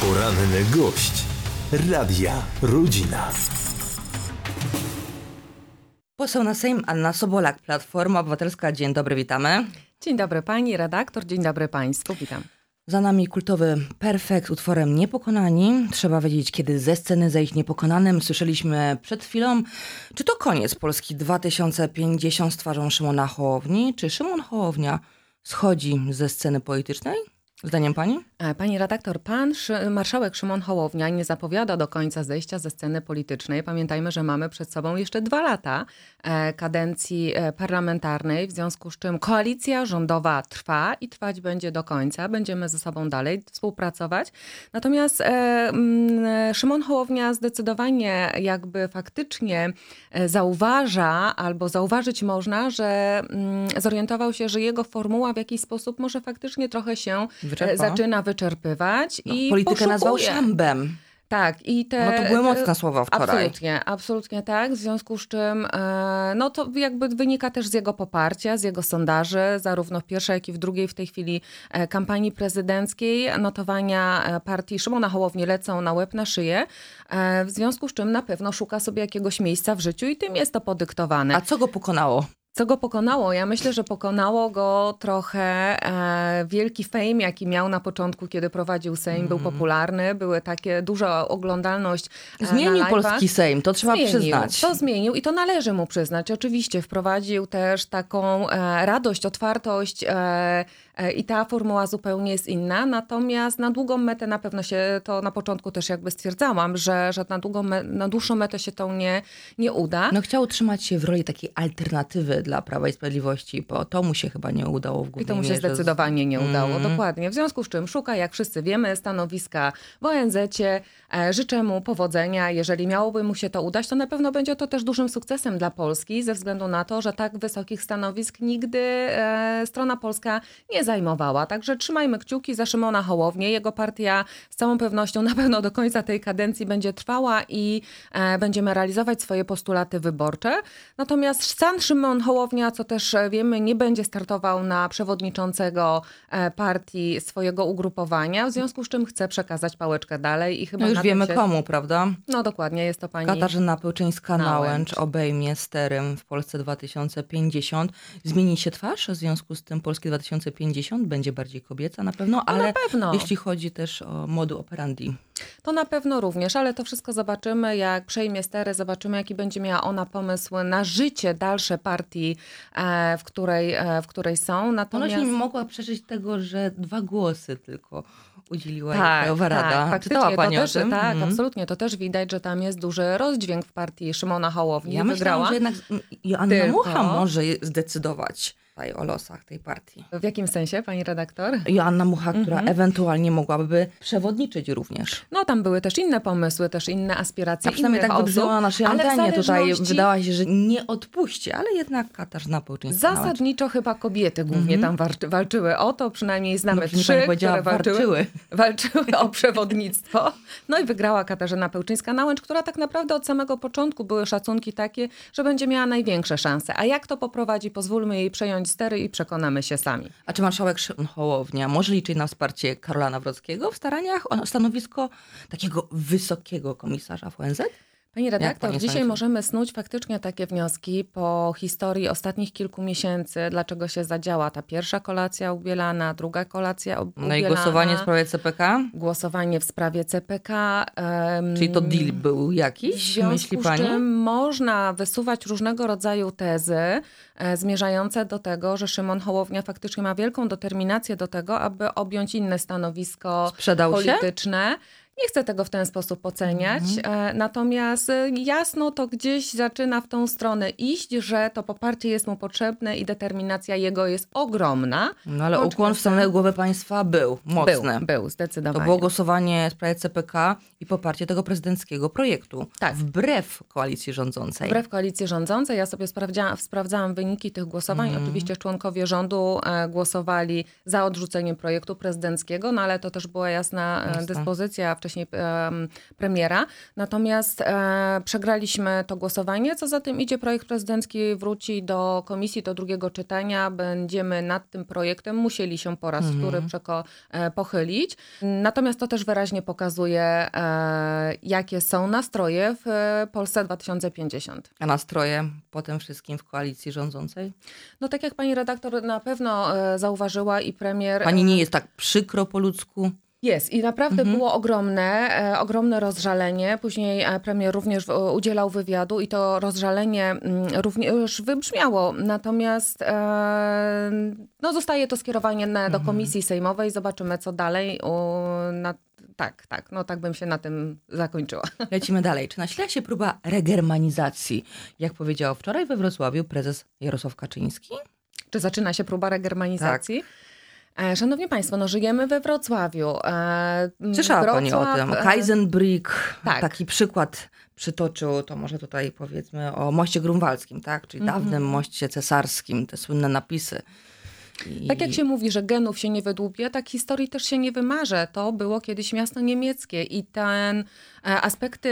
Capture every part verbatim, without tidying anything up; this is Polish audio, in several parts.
Poranny gość Radia Rodzina. Poseł na Sejm Anna Sobolak, Platforma Obywatelska. Dzień dobry, witamy. Dzień dobry pani redaktor, dzień dobry państwu, witam. Za nami kultowy Perfekt z utworem Niepokonani. Trzeba wiedzieć, kiedy ze sceny zejść niepokonanym. Słyszeliśmy przed chwilą, czy to koniec Polski dwa tysiące pięćdziesiąt z twarzą Szymona Hołowni, czy Szymon Hołownia schodzi ze sceny politycznej? Zdaniem pani? Pani redaktor, pan Szy- marszałek Szymon Hołownia nie zapowiada do końca zejścia ze sceny politycznej. Pamiętajmy, że mamy przed sobą jeszcze dwa lata e, kadencji e, parlamentarnej, w związku z czym koalicja rządowa trwa i trwać będzie do końca. Będziemy ze sobą dalej współpracować. Natomiast e, m, Szymon Hołownia zdecydowanie jakby faktycznie e, zauważa, albo zauważyć można, że m, zorientował się, że jego formuła w jakiś sposób może faktycznie trochę się Wyczerpa. zaczyna wyczerpywać No, i politykę poszukuje. nazwał szambem. Tak, i te... No to były mocne słowa wczoraj. Absolutnie, absolutnie tak. W związku z czym e, no to jakby wynika też z jego poparcia, z jego sondaży, zarówno w pierwszej, jak i w drugiej w tej chwili e, kampanii prezydenckiej. Notowania e, partii Szymona Hołowni lecą na łeb, na szyję. E, w związku z czym na pewno szuka sobie jakiegoś miejsca w życiu i tym jest to podyktowane. A co go pokonało? Co go pokonało? Ja myślę, że pokonało go trochę e, wielki fame, jaki miał na początku, kiedy prowadził Sejm. Mm. Był popularny, były takie, duża oglądalność e, Zmienił na polski Sejm, to trzeba zmienił, przyznać. To zmienił i to należy mu przyznać. Oczywiście wprowadził też taką e, radość, otwartość e, e, i ta formuła zupełnie jest inna. Natomiast na długą metę na pewno się, to na początku też jakby stwierdzałam, że, że na, długą me, na dłuższą metę się to nie, nie uda. No chciał utrzymać się w roli takiej alternatywy dla Prawa i Sprawiedliwości, bo to mu się chyba nie udało w głównej I to mu się mierze. zdecydowanie nie udało, Mm. dokładnie. W związku z czym szuka, jak wszyscy wiemy, stanowiska w O N Z-cie. E, życzę mu powodzenia. Jeżeli miałoby mu się to udać, to na pewno będzie to też dużym sukcesem dla Polski, ze względu na to, że tak wysokich stanowisk nigdy e, strona polska nie zajmowała. Także trzymajmy kciuki za Szymona Hołownię. Jego partia z całą pewnością na pewno do końca tej kadencji będzie trwała i e, będziemy realizować swoje postulaty wyborcze. Natomiast sam Szymon Hołownia, co też wiemy, nie będzie startował na przewodniczącego partii swojego ugrupowania, w związku z czym chce przekazać pałeczkę dalej i chyba No już na tym wiemy się... komu, prawda? No dokładnie, jest to pani Katarzyna Pełczyńska-Nałęcz Nałęcz. obejmie sterem w Polsce dwa tysiące pięćdziesiąt. Zmieni się twarz, w związku z tym Polskie dwa tysiące pięćdziesiąt będzie bardziej kobieca na pewno, No ale na pewno. jeśli chodzi też o modu operandi. To na pewno również, ale to wszystko zobaczymy, jak przejmie stery, zobaczymy, jaki będzie miała ona pomysł na życie dalsze partii, e, w, której, e, w której są. Natomiast... Ona się nie mogła przeżyć tego, że dwa głosy tylko udzieliła jej Tak, Krajowa Rada. tak, faktycznie, Czytała to pani też, o tym? Tak, Mhm. absolutnie. To też widać, że tam jest duży rozdźwięk w partii Szymona Hołowni. Ja Wygrała. myślałam, że jednak Joanna Tylko- Mucha może zdecydować tutaj o losach tej partii. W jakim sensie, pani redaktor? Joanna Mucha, która Mhm. ewentualnie mogłaby przewodniczyć również. No tam były też inne pomysły, też inne aspiracje A przynajmniej innych tak osób. wybrzmiała na naszej ale w antenie. Tutaj zależności- wydawało się, że nie odpuści, ale jednak Katarzyna Pełczyńska. Zasadniczo chyba kobiety głównie Mhm. tam walczy, walczyły o to, przynajmniej znamy No, przecież trzy, pani powiedziała, które walczyły, walczyły. walczyły o przewodnictwo. No i wygrała Katarzyna Pełczyńska-Nałęcz, która tak naprawdę od samego początku były szacunki takie, że będzie miała największe szanse. A jak to poprowadzi, pozwólmy jej przejąć stery i przekonamy się sami. A czy marszałek Szymon Hołownia może liczyć na wsparcie Karola Nawrockiego w staraniach o stanowisko takiego wysokiego komisarza w O N Z? Pani redaktor, pani dzisiaj sądzi? możemy snuć faktycznie takie wnioski po historii ostatnich kilku miesięcy, dlaczego się zadziała ta pierwsza kolacja u Bielana, druga kolacja u No i Bielana, głosowanie w sprawie C P K? głosowanie w sprawie C P K. em, Czyli to deal był W jakiś, związku myśli z pani? czym można wysuwać różnego rodzaju tezy e, zmierzające do tego, że Szymon Hołownia faktycznie ma wielką determinację do tego, aby objąć inne stanowisko Sprzedał się? polityczne. Nie chcę tego w ten sposób oceniać, e, natomiast e, jasno to gdzieś zaczyna w tą stronę iść, że to poparcie jest mu potrzebne i determinacja jego jest ogromna. No ale Bądź ukłon w stronę głowy państwa był mocny. Był, był, To zdecydowanie. było głosowanie w sprawie C P K i poparcie tego prezydenckiego projektu. Tak. Wbrew koalicji rządzącej. Wbrew koalicji rządzącej, ja sobie sprawdziłam, sprawdzałam wyniki tych głosowań. Mm. Oczywiście członkowie rządu e, głosowali za odrzuceniem projektu prezydenckiego, no ale to też była jasna e, Jasne. dyspozycja wcześniej em, premiera. Natomiast e, przegraliśmy to głosowanie. Co za tym idzie, projekt prezydencki wróci do komisji do drugiego czytania. Będziemy nad tym projektem musieli się po raz Mhm. wtóry przeko, e, pochylić. Natomiast to też wyraźnie pokazuje, e, jakie są nastroje w e, Polsce dwa tysiące pięćdziesiąt. A nastroje po tym wszystkim w koalicji rządzącej? No tak jak pani redaktor na pewno e, zauważyła i premier... Pani nie jest tak przykro po ludzku? Jest i naprawdę Mhm. było ogromne, e, ogromne rozżalenie. Później e, premier również w, udzielał wywiadu i to rozżalenie mm, również wybrzmiało. Natomiast e, no, zostaje to skierowanie na, do komisji sejmowej. Zobaczymy, co dalej. O, na, tak, tak, no tak bym się na tym zakończyła. Lecimy dalej. Czy nasila się próba regermanizacji? Jak powiedział wczoraj we Wrocławiu prezes Jarosław Kaczyński? Czy zaczyna się próba regermanizacji? E, Szanowni Państwo, no żyjemy we Wrocławiu. E, Słyszała Pani o Wrocław, tym. e, Kaisenbrick, tak. taki przykład przytoczył, to może tutaj powiedzmy o moście grunwaldzkim, tak? Czyli dawnym moście cesarskim, te słynne napisy. I... Tak jak się mówi, że genów się nie wydłubie, tak historii też się nie wymarze. To było kiedyś miasto niemieckie i ten e, aspekty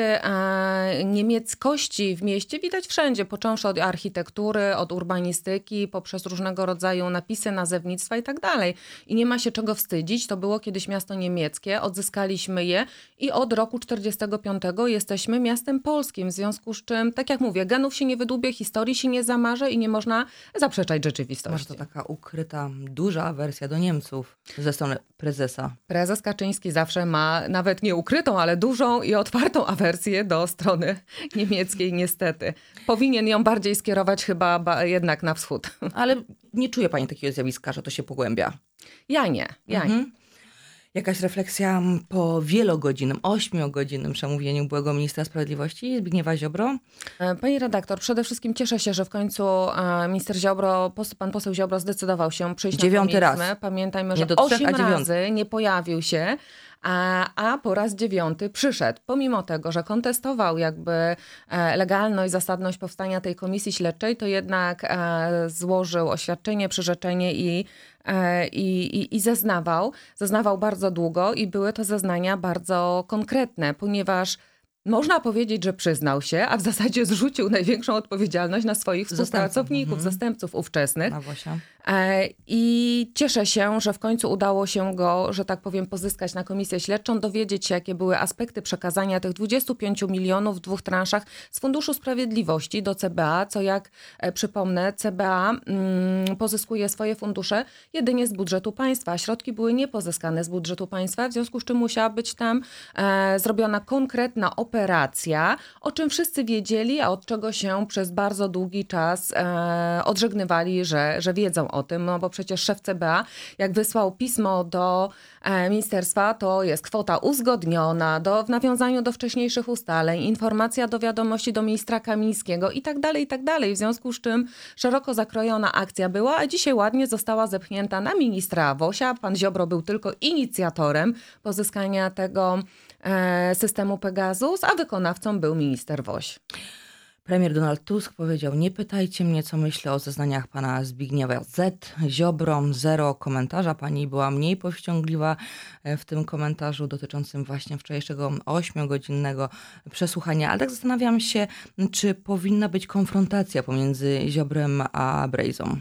e, niemieckości w mieście widać wszędzie, począwszy od architektury, od urbanistyki, poprzez różnego rodzaju napisy, nazewnictwa i tak dalej. I nie ma się czego wstydzić. To było kiedyś miasto niemieckie, odzyskaliśmy je i od roku czterdziestego piątego jesteśmy miastem polskim. W związku z czym, tak jak mówię, genów się nie wydłubie, historii się nie zamarzy i nie można zaprzeczać rzeczywistości. Może to taka ukryta, duża awersja do Niemców ze strony prezesa. Prezes Kaczyński zawsze ma nawet nie ukrytą, ale dużą i otwartą awersję do strony niemieckiej niestety. Powinien ją bardziej skierować chyba ba- jednak na wschód. Ale nie czuje Pani takiego zjawiska, że to się pogłębia? Ja nie, ja nie. Mhm. Jakaś refleksja po wielogodzinnym, ośmiogodzinnym przemówieniu byłego ministra sprawiedliwości Zbigniewa Ziobro? E, Pani redaktor, przede wszystkim cieszę się, że w końcu e, minister Ziobro, pos, pan poseł Ziobro zdecydował się przyjść Dziewiąty na raz. komisję. Pamiętajmy, Nie że do trzech, osiem a dziewiąty. razy nie pojawił się, a, a po raz dziewiąty przyszedł. Pomimo tego, że kontestował jakby e, legalność, zasadność powstania tej komisji śledczej, to jednak e, złożył oświadczenie, przyrzeczenie i e, I, i, i zeznawał. Zeznawał bardzo długo i były to zeznania bardzo konkretne, ponieważ można powiedzieć, że przyznał się, a w zasadzie zrzucił największą odpowiedzialność na swoich współpracowników, Mhm. zastępców ówczesnych. Na Wosia. E, I cieszę się, że w końcu udało się go, że tak powiem, pozyskać na komisję śledczą, dowiedzieć się, jakie były aspekty przekazania tych dwudziestu pięciu milionów w dwóch transzach z Funduszu Sprawiedliwości do C B A, co jak e, przypomnę, C B A mm, pozyskuje swoje fundusze jedynie z budżetu państwa, a środki były niepozyskane z budżetu państwa, w związku z czym musiała być tam e, zrobiona konkretna operacja, o czym wszyscy wiedzieli, a od czego się przez bardzo długi czas e, odżegnywali, że, że wiedzą o tym, no bo przecież szef C B A, jak wysłał pismo do e, ministerstwa, to jest kwota uzgodniona do, w nawiązaniu do wcześniejszych ustaleń, informacja do wiadomości do ministra Kamińskiego i tak dalej, i tak dalej. W związku z czym szeroko zakrojona akcja była, a dzisiaj ładnie została zepchnięta na ministra Wosia. Pan Ziobro był tylko inicjatorem pozyskania tego e, systemu Pegasus, a wykonawcą był minister Woś. Premier Donald Tusk powiedział: nie pytajcie mnie, co myślę o zeznaniach pana Zbigniewa Z. Ziobro, zero komentarza. Pani była mniej powściągliwa w tym komentarzu dotyczącym właśnie wczorajszego ośmiogodzinnego przesłuchania. Ale tak zastanawiam się, czy powinna być konfrontacja pomiędzy Ziobrem a Brejzą.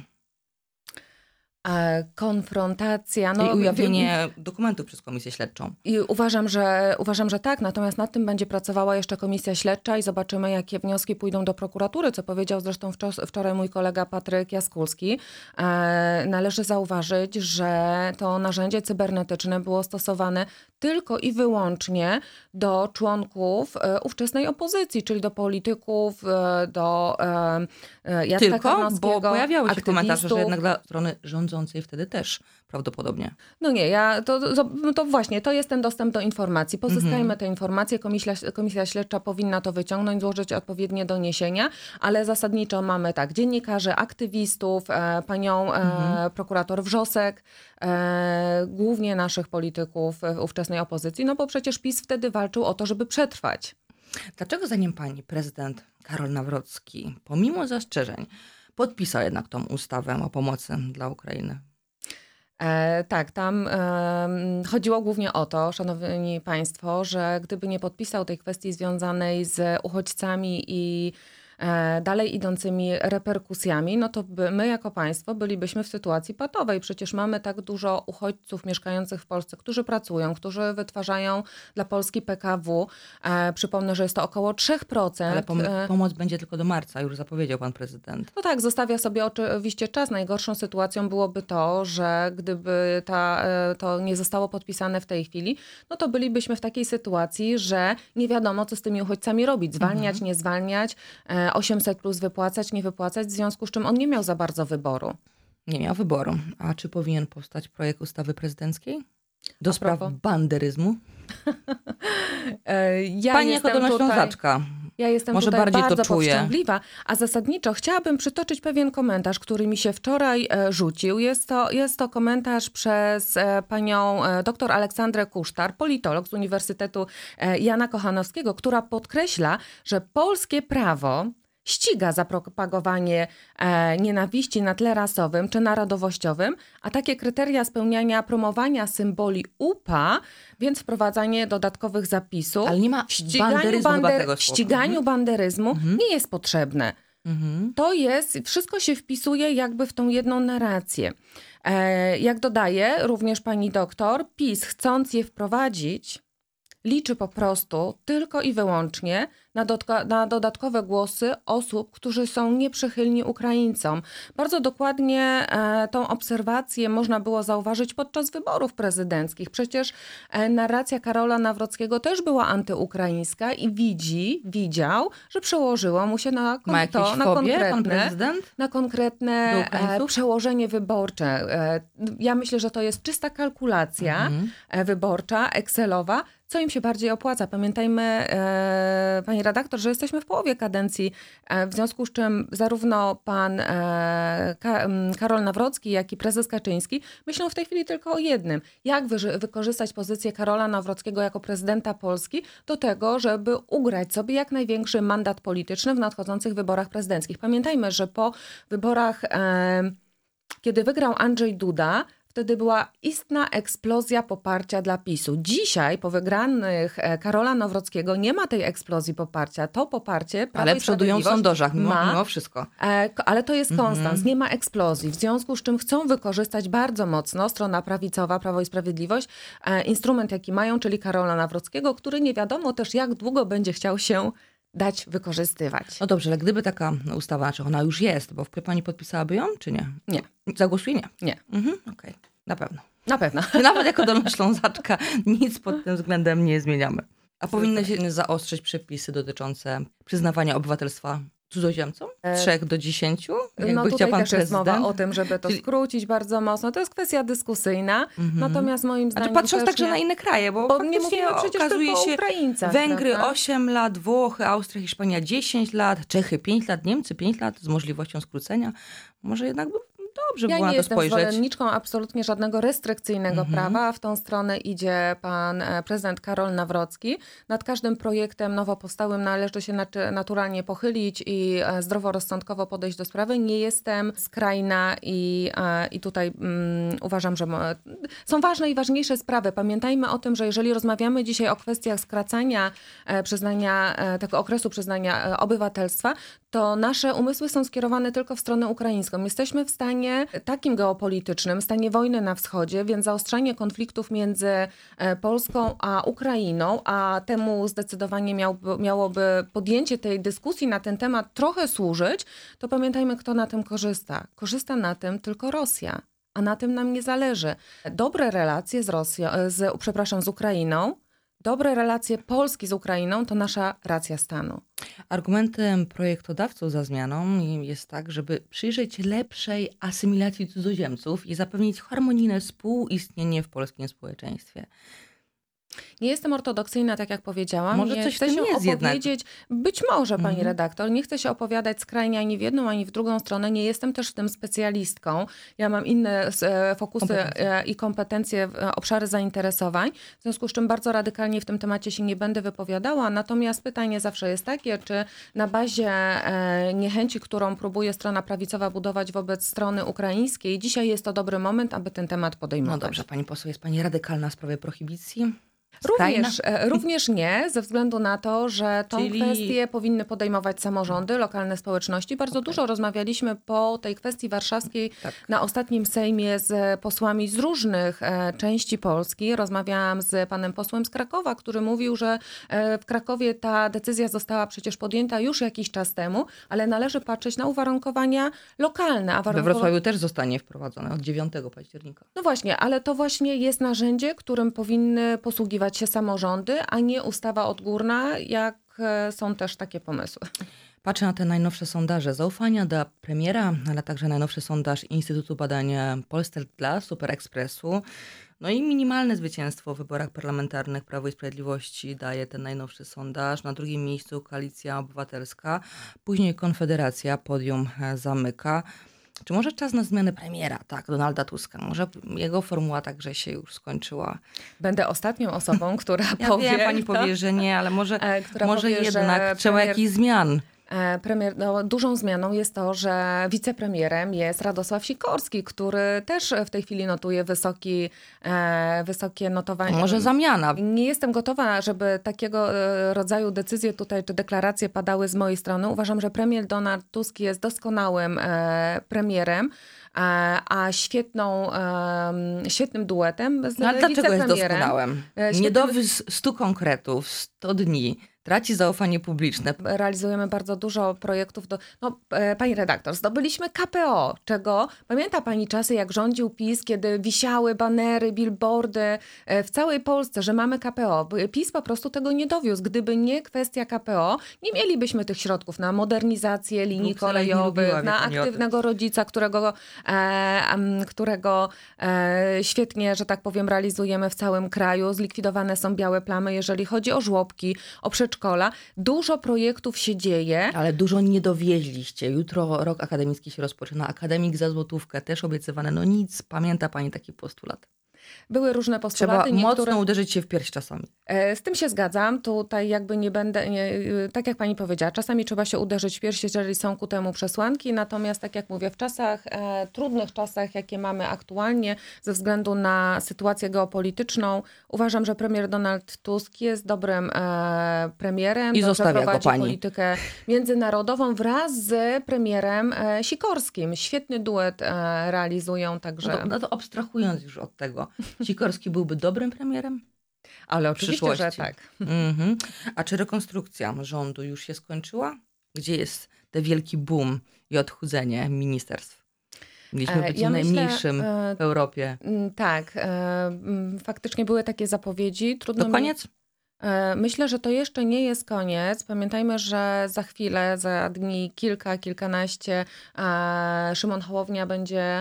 E, konfrontacja. No, No, i ujawnienie dokumentów przez komisję śledczą. I uważam, że, uważam, że tak, natomiast nad tym będzie pracowała jeszcze komisja śledcza i zobaczymy, jakie wnioski pójdą do prokuratury, co powiedział zresztą wczor- wczoraj mój kolega Patryk Jaskulski. E, należy zauważyć, że to narzędzie cybernetyczne było stosowane tylko i wyłącznie do członków e, ówczesnej opozycji, czyli do polityków, e, do e, e, Jacka Tylko, Karnowskiego, bo pojawiały się komentarze, że aktywistów. jednak dla strony rządzącej wtedy też prawdopodobnie. No nie, ja to, to, no to właśnie, to jest ten dostęp do informacji. Pozyskajmy Mhm. te informacje, komisja, komisja śledcza powinna to wyciągnąć, złożyć odpowiednie doniesienia, ale zasadniczo mamy tak, dziennikarzy, aktywistów, e, panią e, Mhm. prokurator Wrzosek, e, głównie naszych polityków e, ówczesnej opozycji, no bo przecież PiS wtedy walczył o to, żeby przetrwać. Dlaczego zanim pani prezydent Karol Nawrocki, pomimo zastrzeżeń, podpisał jednak tą ustawę o pomocy dla Ukrainy? E, tak, tam e, chodziło głównie o to, szanowni państwo, że gdyby nie podpisał tej kwestii związanej z uchodźcami i e, dalej idącymi reperkusjami, no to by, my jako państwo bylibyśmy w sytuacji patowej. Przecież mamy tak dużo uchodźców mieszkających w Polsce, którzy pracują, którzy wytwarzają dla Polski P K W. E, przypomnę, że jest to około trzy procent. Ale pom- pomoc będzie tylko do marca, już zapowiedział pan prezydent. No tak, zostawia sobie oczywiście czas. Najgorszą sytuacją byłoby to, że gdyby ta, to nie zostało podpisane w tej chwili, no to bylibyśmy w takiej sytuacji, że nie wiadomo, co z tymi uchodźcami robić. Zwalniać, mhm. nie zwalniać, osiemset plus wypłacać, nie wypłacać, w związku z czym on nie miał za bardzo wyboru. Nie miał wyboru. A czy powinien powstać projekt ustawy prezydenckiej? Do A spraw propos? banderyzmu? ja Pani jako dolnoślązaczka. Ja jestem Może tutaj bardziej to bardzo czuję. powściągliwa, a zasadniczo chciałabym przytoczyć pewien komentarz, który mi się wczoraj e, rzucił. Jest to, jest to komentarz przez e, panią e, dr Aleksandrę Kusztar, politolog z Uniwersytetu e, Jana Kochanowskiego, która podkreśla, że polskie prawo ściga za propagowanie e, nienawiści na tle rasowym czy narodowościowym, a takie kryteria spełniania promowania symboli U P A, więc wprowadzanie dodatkowych zapisów Ale nie ma w ściganiu, banderyzmu chyba bander- tego w słowa. ściganiu Mhm. banderyzmu Mhm. nie jest potrzebne. Mhm. To jest, wszystko się wpisuje jakby w tą jedną narrację. E, jak dodaje również pani doktor, PiS, chcąc je wprowadzić, liczy po prostu tylko i wyłącznie na, dotka- na dodatkowe głosy osób, którzy są nieprzychylni Ukraińcom. Bardzo dokładnie e, tą obserwację można było zauważyć podczas wyborów prezydenckich. Przecież e, narracja Karola Nawrockiego też była antyukraińska i widzi, widział, że przełożyło mu się na, kon- Ma jakieś to, na fobie pan konkretne prezydent? na konkretne Do e, Ukraińców? przełożenie wyborcze. E, ja myślę, że to jest czysta kalkulacja Mhm. e, wyborcza, Excelowa, co im się bardziej opłaca. Pamiętajmy, e, pani redaktor, że jesteśmy w połowie kadencji, e, w związku z czym zarówno pan e, Ka- m, Karol Nawrocki, jak i prezes Kaczyński myślą w tej chwili tylko o jednym. Jak wy- wykorzystać pozycję Karola Nawrockiego jako prezydenta Polski do tego, żeby ugrać sobie jak największy mandat polityczny w nadchodzących wyborach prezydenckich. Pamiętajmy, że po wyborach, e, kiedy wygrał Andrzej Duda, wtedy była istna eksplozja poparcia dla PiSu. Dzisiaj po wygranych e, Karola Nawrockiego nie ma tej eksplozji poparcia. To poparcie Prawo Ale i przodują w Sprawiedliwość sondażach mimo, ma, mimo wszystko. e, ko- ale to jest Mhm. konstans, nie ma eksplozji. W związku z czym chcą wykorzystać bardzo mocno strona prawicowa, Prawo i Sprawiedliwość, e, instrument jaki mają, czyli Karola Nawrockiego, który nie wiadomo też jak długo będzie chciał się dać wykorzystywać. No dobrze, ale gdyby taka ustawa, znaczy ona już jest, bo pani podpisałaby ją, czy nie? Nie. Zagłosuje nie? Nie. Mhm, okej, na pewno. Na pewno. Nawet jako dolnoślązaczka nic pod tym względem nie zmieniamy. A powinny się zaostrzyć przepisy dotyczące przyznawania obywatelstwa cudzoziemcom? Trzech do dziesięciu? Jakby No chciał tutaj pan też jest prezydent? mowa o tym, żeby to Czyli- skrócić bardzo mocno. To jest kwestia dyskusyjna, Mhm. natomiast moim Znaczy zdaniem patrząc też także nie, na inne kraje, bo, bo nie faktycznie mówimy przecież okazuje tylko o się Ukraińcach. Węgry prawda? osiem lat, Włochy, Austria, Hiszpania dziesięć lat, Czechy pięć lat, Niemcy pięć lat z możliwością skrócenia. Może jednak by dobrze Ja było na nie to jestem spojrzeć. zwolenniczką absolutnie żadnego restrykcyjnego Mhm. prawa. W tą stronę idzie pan e, prezydent Karol Nawrocki. Nad każdym projektem nowo powstałym należy się nat- naturalnie pochylić i e, zdroworozsądkowo podejść do sprawy. Nie jestem skrajna i, e, i tutaj mm, uważam, że mo- są ważne i ważniejsze sprawy. Pamiętajmy o tym, że jeżeli rozmawiamy dzisiaj o kwestiach skracania e, przyznania, e, tego okresu przyznania e, obywatelstwa, to nasze umysły są skierowane tylko w stronę ukraińską. Jesteśmy w stanie takim geopolitycznym, stanie wojny na wschodzie, więc zaostrzanie konfliktów między e, Polską a Ukrainą, a temu zdecydowanie miałby, miałoby podjęcie tej dyskusji na ten temat trochę służyć, to pamiętajmy, kto na tym korzysta. Korzysta na tym tylko Rosja, a na tym nam nie zależy. Dobre relacje z Rosją, e, z, przepraszam, z Ukrainą, dobre relacje Polski z Ukrainą to nasza racja stanu. Argumentem projektodawców za zmianą jest tak, żeby przyjrzeć lepszej asymilacji cudzoziemców i zapewnić harmonijne współistnienie w polskim społeczeństwie. Nie jestem ortodoksyjna, tak jak powiedziałam. Może nie coś w chcę tym się jest jednak. opowiedzieć. Być może, pani Mhm. redaktor. Nie chcę się opowiadać skrajnie ani w jedną, ani w drugą stronę. Nie jestem też w tym specjalistką. Ja mam inne e, fokusy Kompetencje. e, i kompetencje, e, obszary zainteresowań. W związku z czym bardzo radykalnie w tym temacie się nie będę wypowiadała. Natomiast pytanie zawsze jest takie, czy na bazie e, niechęci, którą próbuje strona prawicowa budować wobec strony ukraińskiej, dzisiaj jest to dobry moment, aby ten temat podejmować. No dobrze, pani poseł, jest pani radykalna w sprawie prohibicji? Skrajna? Również, e, również nie, ze względu na to, że tą Czyli- kwestię powinny podejmować samorządy, lokalne społeczności. Bardzo dużo rozmawialiśmy po tej kwestii warszawskiej Tak. na ostatnim Sejmie z posłami z różnych e, części Polski. Rozmawiałam z panem posłem z Krakowa, który mówił, że e, w Krakowie ta decyzja została przecież podjęta już jakiś czas temu, ale należy patrzeć na uwarunkowania lokalne. A We warunkowa- Wrocławiu też zostanie wprowadzone od dziewiątego października. No właśnie, ale to właśnie jest narzędzie, którym powinny posługiwać się samorządy, a nie ustawa odgórna, jak e, są też takie pomysły. Patrzę na te najnowsze sondaże zaufania do premiera, ale także najnowszy sondaż Instytutu Badań Polsat dla Super Expressu. No i minimalne zwycięstwo w wyborach parlamentarnych Prawo i Sprawiedliwości daje ten najnowszy sondaż. Na drugim miejscu Koalicja Obywatelska, później Konfederacja, podium e, zamyka. Czy może czas na zmianę premiera, tak, Donalda Tuska? Może jego formuła także się już skończyła? Będę ostatnią osobą, która Ja powie... wiem, pani powie, że nie, ale może, E, która może powie, że jednak trzeba premier- jakichś zmian. E, Premier, no, dużą zmianą jest to, że wicepremierem jest Radosław Sikorski, który też w tej chwili notuje wysoki, e, wysokie notowania. Może zamiana. Nie jestem gotowa, żeby takiego e, rodzaju decyzje tutaj czy deklaracje padały z mojej strony. Uważam, że premier Donald Tusk jest doskonałym e, premierem, a, a świetną, e, świetnym duetem z No ale dlaczego jest wicepremierem. doskonałym? E, Nie świetnym- dowiózł stu konkretów, sto dni, traci zaufanie publiczne. Realizujemy bardzo dużo projektów. Do... No, e, pani redaktor, zdobyliśmy K P O, czego pamięta pani czasy, jak rządził PiS, kiedy wisiały banery, billboardy e, w całej Polsce, że mamy K P O. PiS po prostu tego nie dowiózł. Gdyby nie kwestia K P O, nie mielibyśmy tych środków na modernizację linii Bruksela ich nie kolejowych, lubiła, wie na pani o tym. aktywnego rodzica, którego, e, em, którego e, świetnie, że tak powiem, realizujemy w całym kraju. Zlikwidowane są białe plamy, jeżeli chodzi o żłobki, o przedszkola. Dużo projektów się dzieje. Ale dużo nie dowieźliście. Jutro rok akademicki się rozpoczyna. Akademik za złotówkę też obiecywane. No nic, pamięta pani taki postulat. Były różne Trzeba postulaty. niektóre... mocno uderzyć się w pierś czasami. E, Z tym się zgadzam. Tutaj jakby nie będę, nie, y, tak jak pani powiedziała, czasami trzeba się uderzyć w pierś, jeżeli są ku temu przesłanki. Natomiast tak jak mówię, w czasach, e, trudnych czasach, jakie mamy aktualnie, ze względu na sytuację geopolityczną, uważam, że premier Donald Tusk jest dobrym e, premierem. I dobrze zostawia go prowadzi pani. politykę międzynarodową wraz z premierem e, Sikorskim. Świetny duet e, realizują także. No to, no to abstrahując już od tego, Sikorski byłby dobrym premierem? Ale w oczywiście, że przyszłości. tak. Mhm. A czy rekonstrukcja rządu już się skończyła? Gdzie jest ten wielki boom i odchudzenie ministerstw? Mieliśmy E, być ja myślę, najmniejszym e, w Europie. Mm, Tak, e, mm, faktycznie były takie zapowiedzi. Trudno To mi- koniec? E, Myślę, że to jeszcze nie jest koniec. Pamiętajmy, że za chwilę, za dni kilka, kilkanaście, e, Szymon Hołownia będzie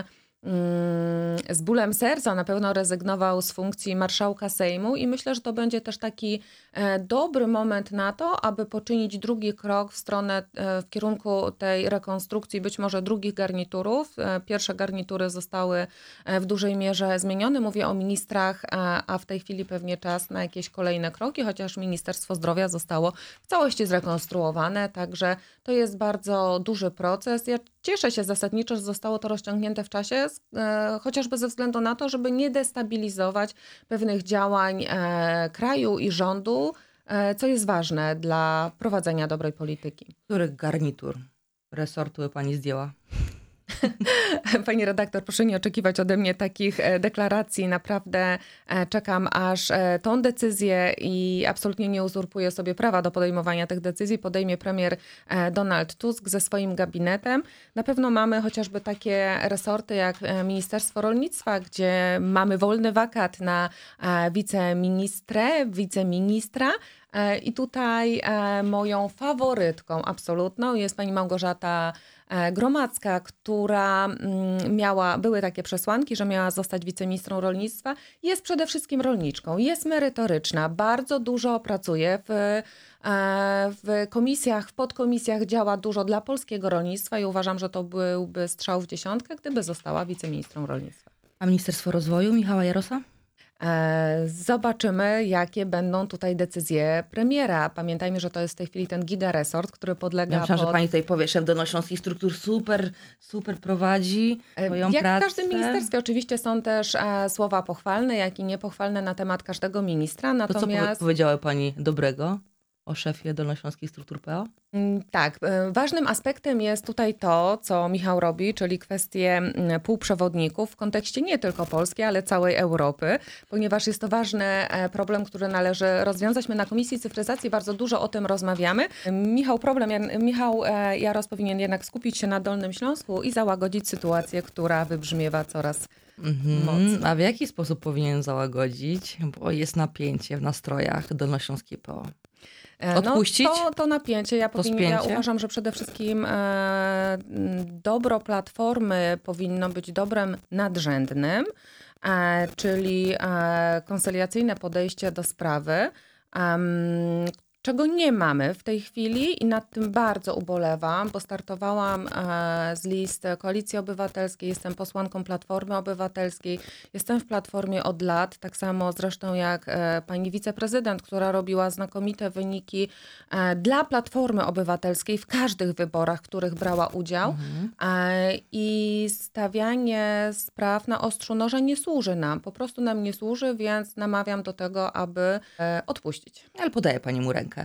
mm, z bólem serca na pewno rezygnował z funkcji marszałka Sejmu i myślę, że to będzie też taki e, dobry moment na to, aby poczynić drugi krok w stronę, e, w kierunku tej rekonstrukcji, być może drugich garniturów. E, Pierwsze garnitury zostały e, w dużej mierze zmienione. Mówię o ministrach, a, a w tej chwili pewnie czas na jakieś kolejne kroki, chociaż Ministerstwo Zdrowia zostało w całości zrekonstruowane, także to jest bardzo duży proces. Ja cieszę się zasadniczo, że zostało to rozciągnięte w czasie, e, chociażby ze względu na to, żeby nie destabilizować pewnych działań e, kraju i rządu, e, co jest ważne dla prowadzenia dobrej polityki. Który garnitur resortu by pani zdjęła? Pani redaktor, proszę nie oczekiwać ode mnie takich e, deklaracji. Naprawdę e, czekam, aż e, tą decyzję i absolutnie nie uzurpuję sobie prawa do podejmowania tych decyzji, podejmie premier e, Donald Tusk ze swoim gabinetem. Na pewno mamy chociażby takie resorty jak e, Ministerstwo Rolnictwa, gdzie mamy wolny wakat na e, wiceministrę, wiceministra, E, I tutaj e, moją faworytką absolutną jest pani Małgorzata e, Gromacka, która mm, miała, były takie przesłanki, że miała zostać wiceministrą rolnictwa. Jest przede wszystkim rolniczką, jest merytoryczna, bardzo dużo pracuje w, e, w komisjach, w podkomisjach, działa dużo dla polskiego rolnictwa i uważam, że to byłby strzał w dziesiątkę, gdyby została wiceministrą rolnictwa. A Ministerstwo Rozwoju Michała Jarosa? E, Zobaczymy, jakie będą tutaj decyzje premiera. Pamiętajmy, że to jest w tej chwili ten gigaresort, który podlega Ja myślałam, pod... że pani tutaj powie, szef Dolnośląskich Struktur super, super prowadzi swoją Jak pracę. w każdym ministerstwie oczywiście są też e, słowa pochwalne, jak i niepochwalne na temat każdego ministra. To co powie- Natomiast powiedziała pani dobrego o szefie Dolnośląskich Struktur P O? Mm, tak, e, ważnym aspektem jest tutaj to, co Michał robi, czyli kwestie mm, półprzewodników w kontekście nie tylko Polski, ale całej Europy, ponieważ jest to ważny e, problem, który należy rozwiązać. My na Komisji Cyfryzacji bardzo dużo o tym rozmawiamy. Michał, problem, Jan- Michał e, Jaros powinien jednak skupić się na Dolnym Śląsku i załagodzić sytuację, która wybrzmiewa coraz Mhm. mocniej. A w jaki sposób powinien załagodzić? Bo jest napięcie w nastrojach Dolnośląskiej P O. E, Odpuścić? No, to, to napięcie. Ja, To powinien, ja spięcie? uważam, że przede wszystkim e, m, dobro Platformy powinno być dobrem nadrzędnym, e, czyli e, koncyliacyjne podejście do sprawy, em, czego nie mamy w tej chwili i nad tym bardzo ubolewam, bo startowałam e, z list Koalicji Obywatelskiej, jestem posłanką Platformy Obywatelskiej, jestem w Platformie od lat, tak samo zresztą jak e, pani wiceprezydent, która robiła znakomite wyniki e, dla Platformy Obywatelskiej w każdych wyborach, w których brała udział. E, I stawianie spraw na ostrzu noża nie służy nam, po prostu nam nie służy, więc namawiam do tego, aby e, odpuścić. Ale podaje pani mu rękę.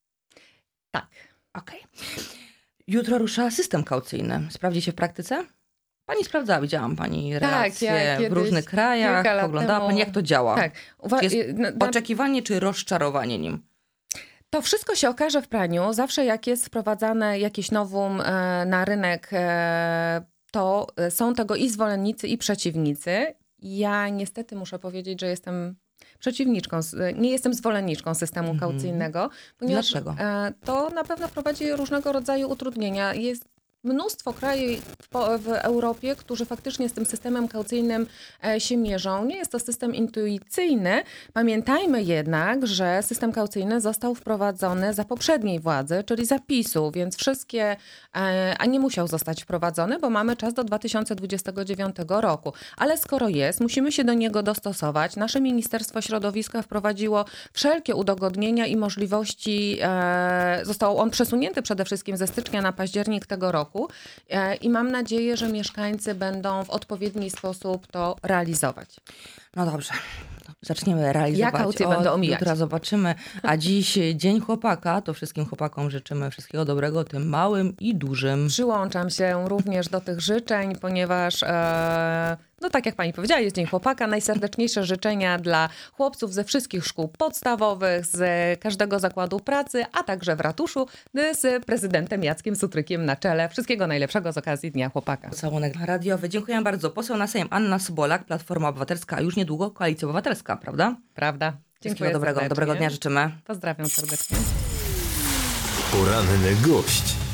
Tak. Okej. Jutro rusza system kaucyjny. Sprawdzi się w praktyce? Pani sprawdzała, widziałam pani relacje ja w kiedyś, różnych krajach. kilka lat Oglądała temu- pani, jak to działa. Tak. Uwa- Czy jest na- na- oczekiwanie czy rozczarowanie nim? To wszystko się okaże w praniu. Zawsze jak jest wprowadzane jakieś nowum e, na rynek, e, to e, są tego i zwolennicy, i przeciwnicy. Ja niestety muszę powiedzieć, że jestem przeciwniczką, s- nie jestem zwolenniczką systemu Mhm. kaucyjnego, ponieważ Dlaczego? e, to na pewno wprowadzi różnego rodzaju utrudnienia. Jest mnóstwo krajów w, po- w Europie, którzy faktycznie z tym systemem kaucyjnym e, się mierzą. Nie jest to system intuicyjny. Pamiętajmy jednak, że system kaucyjny został wprowadzony za poprzedniej władzy, czyli za PiSu, więc wszystkie, e, a nie musiał zostać wprowadzony, bo mamy czas do dwa tysiące dwudziestego dziewiątego roku. Ale skoro jest, musimy się do niego dostosować. Nasze Ministerstwo Środowiska wprowadziło wszelkie udogodnienia i możliwości. E, został on przesunięty przede wszystkim ze stycznia na październik tego roku. E, I mam nadzieję, że mieszkańcy będą w odpowiedni sposób to realizować. No dobrze. Zaczniemy realizować. Ja kaucję od będę omijać. Jutra zobaczymy. A dziś Dzień Chłopaka. To wszystkim chłopakom życzymy wszystkiego dobrego, tym małym i dużym. Przyłączam się również do tych życzeń, ponieważ, e, no tak jak pani powiedziała, jest Dzień Chłopaka. Najserdeczniejsze życzenia dla chłopców ze wszystkich szkół podstawowych, z każdego zakładu pracy, a także w ratuszu z prezydentem Jackiem Sutrykiem na czele. Wszystkiego najlepszego z okazji Dnia Chłopaka. Całunek radiowy. Dziękuję bardzo. Poseł na Sejm Anna Sobolak, Platforma Obywatelska, a już niedługo Koalicja Obywatelska, prawda? Prawda? Wszystkiego dobrego. serdecznie. Dobrego dnia życzymy. Pozdrawiam serdecznie. Poranny gość.